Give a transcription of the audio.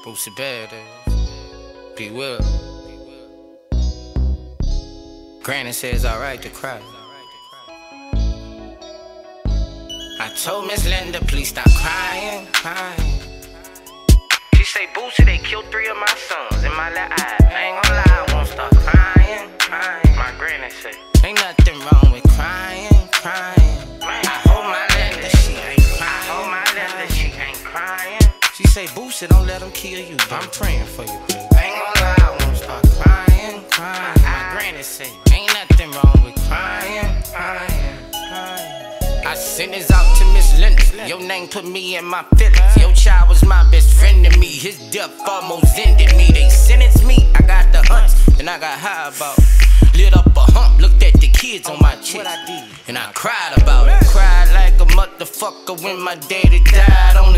Boosie badass. Be well. Granny says alright to cry. I told Miss Linda, please stop crying. She say, Boosie, they killed 3 of my sons in my little eye. I ain't gonna lie, I won't start crying. My granny say, ain't nothing wrong with crying. I hold my Linda, she ain't crying. She say, Boosie, don't let them kill you. I'm praying for you, baby. I ain't gonna lie, I won't start crying. My granny say, ain't nothing wrong with crying. I sent this out to Miss Linda. Your name put me in my feelings. Your child was my best friend to me. His death almost ended me. They sentenced me, I got the hunts, and I got high about it. Lit up a hump, looked at the kids on my chest, and I cried about it. Cried like a motherfucker when my daddy died on the